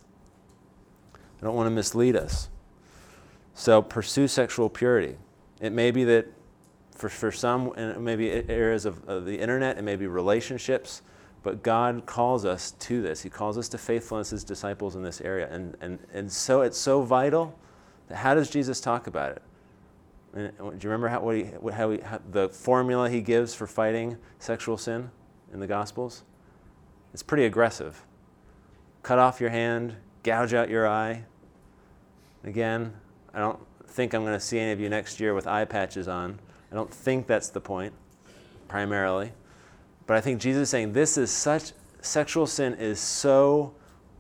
A: I don't want to mislead us. So pursue sexual purity. It may be that for, for some, and maybe areas of, of the internet, it may be relationships, but God calls us to this. He calls us to faithfulness as disciples in this area. And, and, and so it's so vital. That how does Jesus talk about it? And do you remember how, what he, how he, how, the formula he gives for fighting sexual sin in the Gospels? It's pretty aggressive. Cut off your hand, gouge out your eye. Again, I don't think I'm going to see any of you next year with eye patches on. I don't think that's the point, primarily. But I think Jesus is saying this is such, sexual sin is so,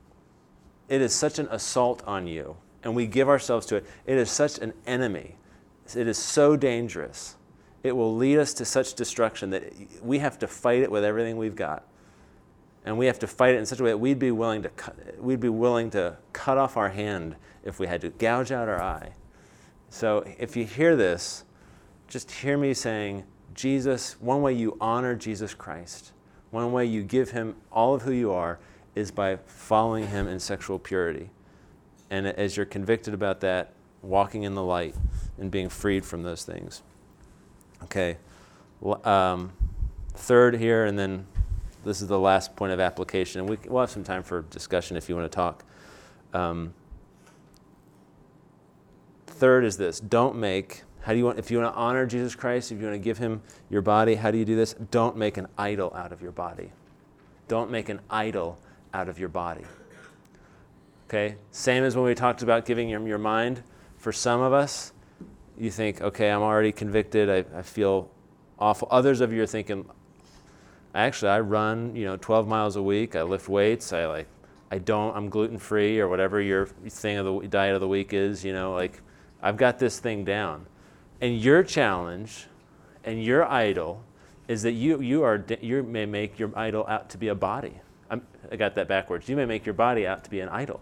A: it is such an assault on you. And we give ourselves to it. It is such an enemy. It is so dangerous. It will lead us to such destruction that we have to fight it with everything we've got. And we have to fight it in such a way that we'd be willing to cut, we'd be willing to cut off our hand if we had to, gouge out our eye. So if you hear this, just hear me saying, Jesus, one way you honor Jesus Christ, one way you give him all of who you are is by following him in sexual purity. And as you're convicted about that, walking in the light and being freed from those things. Okay. Um, third here, and then this is the last point of application. And we, we'll have some time for discussion if you want to talk. Um, third is this: don't make. How do you want? If you want to honor Jesus Christ, if you want to give him your body, how do you do this? Don't make an idol out of your body. Don't make an idol out of your body. Okay? Same as when we talked about giving him your mind. For some of us, you think, okay, I'm already convicted, I, I feel awful. Others of you are thinking, actually, I run, you know, twelve miles a week, I lift weights, I like, I don't, I'm gluten-free or whatever your thing of the diet of the week is, you know, like, I've got this thing down. And your challenge and your idol is that you you are you may make your idol out to be a body. I'm, I got that backwards. You may make your body out to be an idol.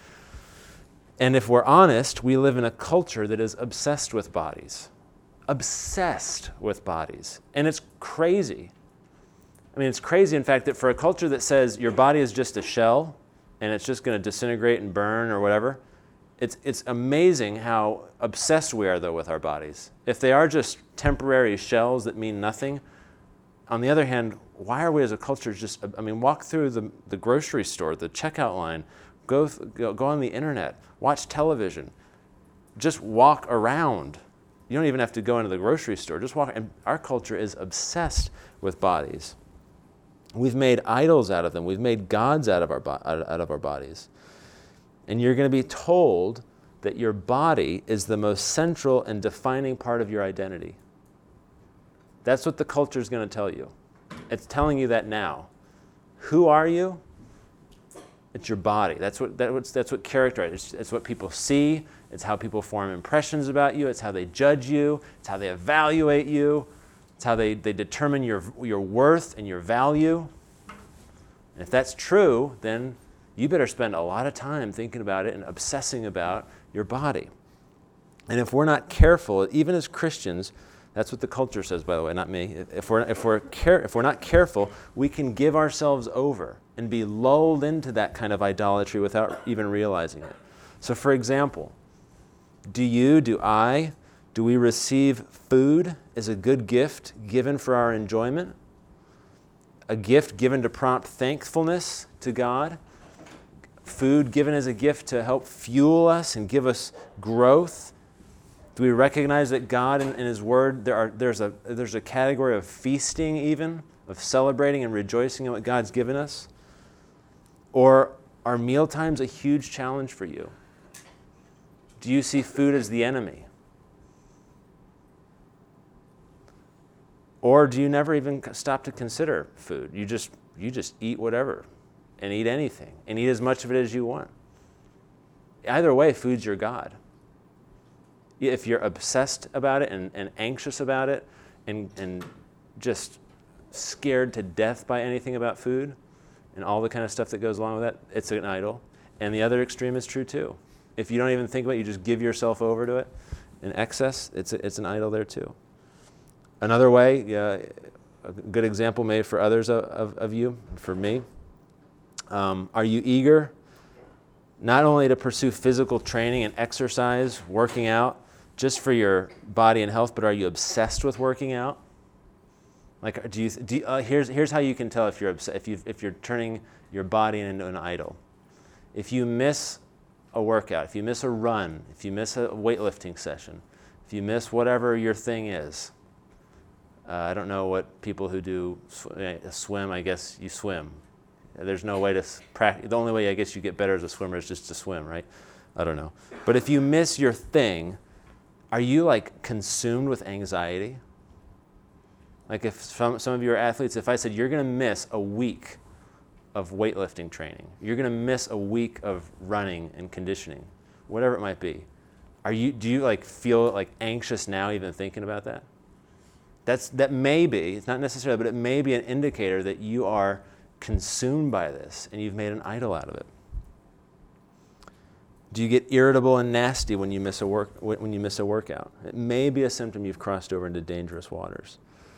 A: And if we're honest, we live in a culture that is obsessed with bodies. Obsessed with bodies. And it's crazy. I mean, it's crazy, in fact, that for a culture that says your body is just a shell and it's just going to disintegrate and burn or whatever, it's it's amazing how obsessed we are, though, with our bodies. If they are just temporary shells that mean nothing, on the other hand, why are we as a culture just, I mean, walk through the, the grocery store, the checkout line, go, go go on the internet, watch television, just walk around. You don't even have to go into the grocery store, just walk. And our culture is obsessed with bodies. We've made idols out of them. We've made gods out of our bo- out of our bodies. And you're going to be told that your body is the most central and defining part of your identity. That's what the culture is going to tell you. It's telling you that now. Who are you? It's your body. That's what that's, that's what characterizes. It's, it's what people see. It's how people form impressions about you. It's how they judge you. It's how they evaluate you. It's how they, they determine your your worth and your value. And if that's true, then you better spend a lot of time thinking about it and obsessing about your body. And if we're not careful, even as Christians, that's what the culture says, by the way, not me. If we're if we're care, if we're not careful, we can give ourselves over and be lulled into that kind of idolatry without even realizing it. So, for example, do you, do I, do we receive food as a good gift given for our enjoyment? A gift given to prompt thankfulness to God? Food given as a gift to help fuel us and give us growth? Do we recognize that God in, in His Word, there are there's a there's a category of feasting even, of celebrating and rejoicing in what God's given us? Or are meal times a huge challenge for you? Do you see food as the enemy? Or do you never even stop to consider food? You just you just eat whatever and eat anything and eat as much of it as you want. Either way, food's your God. If you're obsessed about it and, and anxious about it and, and just scared to death by anything about food and all the kind of stuff that goes along with that, it's an idol. And the other extreme is true too. If you don't even think about it, you just give yourself over to it in excess, it's a, it's an idol there too. Another way, uh, a good example made for others of, of, of you, for me, um, are you eager not only to pursue physical training and exercise, working out, just for your body and health, but are you obsessed with working out? Like, do you? Do you, uh, here's here's how you can tell if you're obs- if you if you're turning your body into an idol. If you miss a workout, if you miss a run, if you miss a weightlifting session, if you miss whatever your thing is, uh, I don't know what people who do sw- swim. I guess you swim. There's no way to practice. The only way I guess you get better as a swimmer is just to swim, right? I don't know. But if you miss your thing, are you like consumed with anxiety? Like if some, some of you are athletes, if I said you're going to miss a week of weightlifting training, you're going to miss a week of running and conditioning, whatever it might be, are you? Do you like feel like anxious now even thinking about that? That's that may be, it's not necessarily, but it may be an indicator that you are consumed by this and you've made an idol out of it. Do you get irritable and nasty when you miss a work when you miss a workout? It may be a symptom you've crossed over into dangerous waters.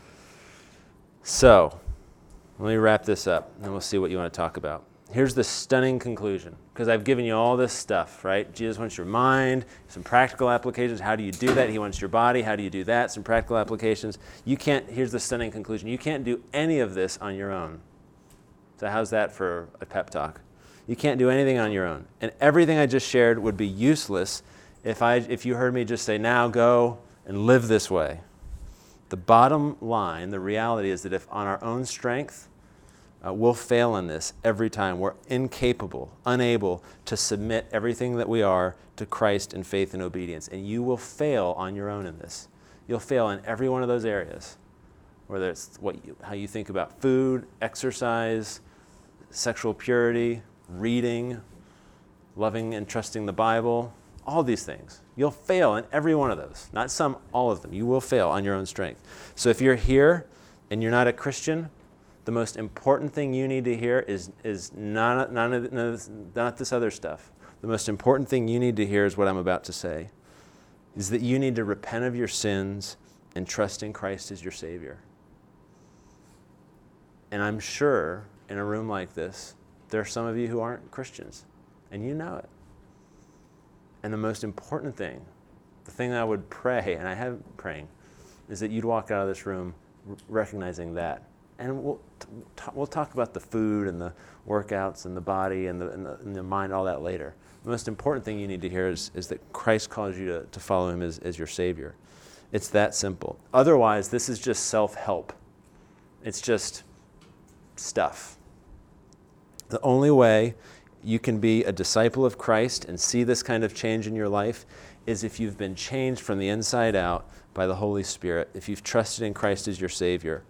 A: So, let me wrap this up, and we'll see what you want to talk about. Here's the stunning conclusion, because I've given you all this stuff, right? Jesus wants your mind, some practical applications. How do you do that? He wants your body. How do you do that? Some practical applications. You can't. Here's the stunning conclusion. You can't do any of this on your own. So how's that for a pep talk? You can't do anything on your own. And everything I just shared would be useless if I if you heard me just say, now go and live this way. The bottom line, the reality is that if on our own strength, Uh, we'll fail in this every time. We're incapable, unable to submit everything that we are to Christ in faith and obedience. And you will fail on your own in this. You'll fail in every one of those areas, whether it's what you, how you think about food, exercise, sexual purity, reading, loving and trusting the Bible, all these things. You'll fail in every one of those. Not some, all of them. You will fail on your own strength. So if you're here and you're not a Christian, the most important thing you need to hear is, is not, not, not this other stuff. The most important thing you need to hear is what I'm about to say, is that you need to repent of your sins and trust in Christ as your Savior. And I'm sure in a room like this, there are some of you who aren't Christians, and you know it. And the most important thing, the thing that I would pray, and I have been praying, is that you'd walk out of this room recognizing that. And we'll, t- we'll talk about the food and the workouts and the body and the, and the, and the mind, all that later. The most important thing you need to hear is, is that Christ calls you to, to follow him as, as your Savior. It's that simple. Otherwise, this is just self-help. It's just stuff. The only way you can be a disciple of Christ and see this kind of change in your life is if you've been changed from the inside out by the Holy Spirit, if you've trusted in Christ as your Savior.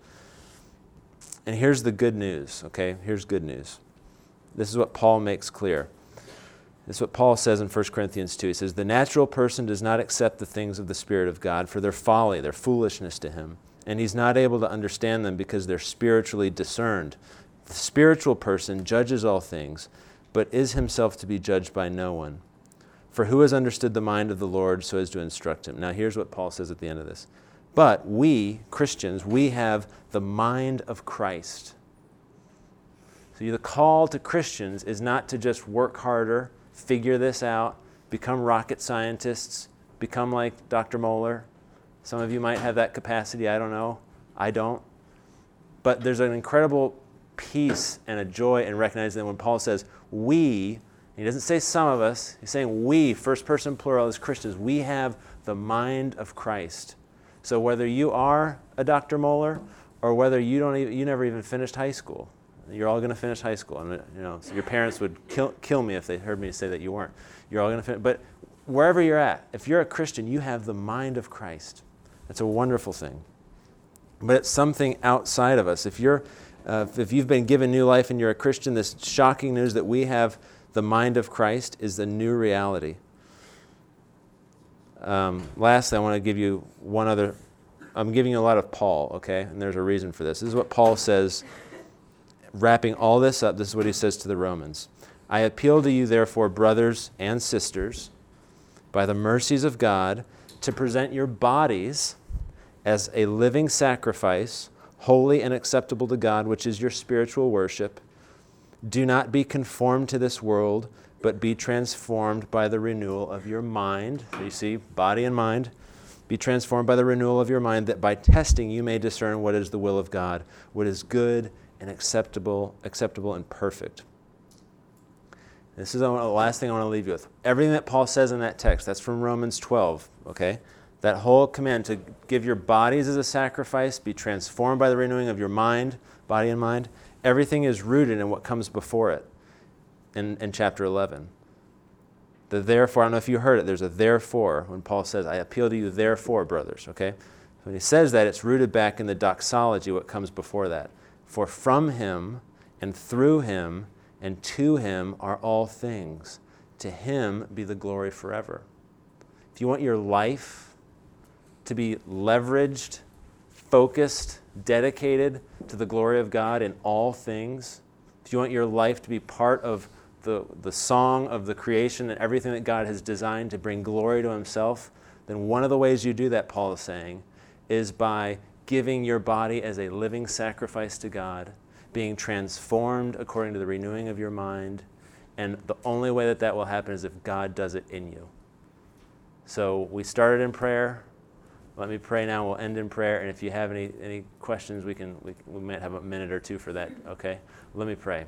A: And here's the good news, okay? Here's good news. This is what Paul makes clear. This is what Paul says in First Corinthians two. He says, the natural person does not accept the things of the Spirit of God, for their folly, their foolishness to him. And he's not able to understand them because they're spiritually discerned. The spiritual person judges all things, but is himself to be judged by no one. For who has understood the mind of the Lord so as to instruct him? Now here's what Paul says at the end of this. But we, Christians, we have the mind of Christ. So the call to Christians is not to just work harder, figure this out, become rocket scientists, become like Doctor Moeller. Some of you might have that capacity, I don't know. I don't. But there's an incredible peace and a joy in recognizing that when Paul says we, he doesn't say some of us, he's saying we, first person plural as Christians, we have the mind of Christ. So whether you are a Doctor Moeller or whether you don't even, you never even finished high school, you're all going to finish high school. And you know, so your parents would kill kill me if they heard me say that you weren't. You're all going to finish. But wherever you're at, if you're a Christian, you have the mind of Christ. That's a wonderful thing. But it's something outside of us. If you're, uh, if you've been given new life and you're a Christian, this shocking news that we have the mind of Christ is the new reality. Um, lastly, I want to give you one other. I'm giving you a lot of Paul, okay? And there's a reason for this. This is what Paul says, wrapping all this up. This is what he says to the Romans. I appeal to you, therefore, brothers and sisters, by the mercies of God, to present your bodies as a living sacrifice, holy and acceptable to God, which is your spiritual worship. Do not be conformed to this world, but be transformed by the renewal of your mind. So you see, body and mind. Be transformed by the renewal of your mind, that by testing you may discern what is the will of God, what is good and acceptable, acceptable and perfect. This is the last thing I want to leave you with. Everything that Paul says in that text, that's from Romans twelve, okay? That whole command to give your bodies as a sacrifice, be transformed by the renewing of your mind, body and mind, everything is rooted in what comes before it in, in chapter eleven. The therefore, I don't know if you heard it, there's a therefore when Paul says, I appeal to you therefore, brothers, okay? When he says that, it's rooted back in the doxology, what comes before that. For from him and through him and to him are all things. To him be the glory forever. If you want your life to be leveraged, focused, dedicated to the glory of God in all things, if you want your life to be part of the, the song of the creation and everything that God has designed to bring glory to himself, then one of the ways you do that, Paul is saying, is by giving your body as a living sacrifice to God, being transformed according to the renewing of your mind, and the only way that that will happen is if God does it in you. So we started in prayer. Let me pray now. We'll end in prayer, and if you have any, any questions, we can we, we might have a minute or two for that, okay? Let me pray.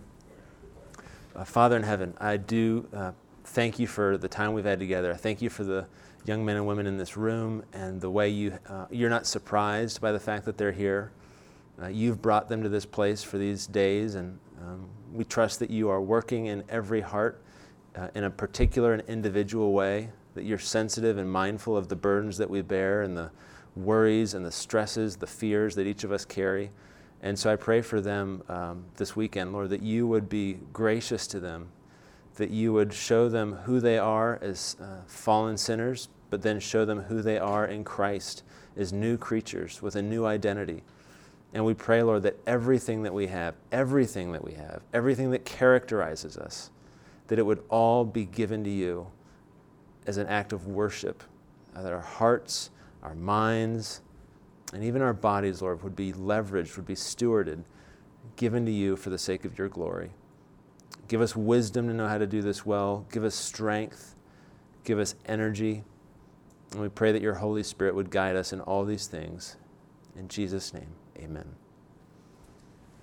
A: Uh, Father in heaven, I do uh, thank you for the time we've had together. I thank you for the young men and women in this room and the way you, uh, you're not surprised by the fact that they're here. Uh, you've brought them to this place for these days, and um, we trust that you are working in every heart uh, in a particular and individual way, that you're sensitive and mindful of the burdens that we bear and the worries and the stresses, the fears that each of us carry. And so I pray for them um, this weekend, Lord, that you would be gracious to them, that you would show them who they are as uh, fallen sinners, but then show them who they are in Christ as new creatures with a new identity. And we pray, Lord, that everything that we have, everything that we have, everything that characterizes us, that it would all be given to you as an act of worship, uh, that our hearts, our minds, and even our bodies, Lord, would be leveraged, would be stewarded, given to you for the sake of your glory. Give us wisdom to know how to do this well. Give us strength. Give us energy. And we pray that your Holy Spirit would guide us in all these things. In Jesus' name, amen.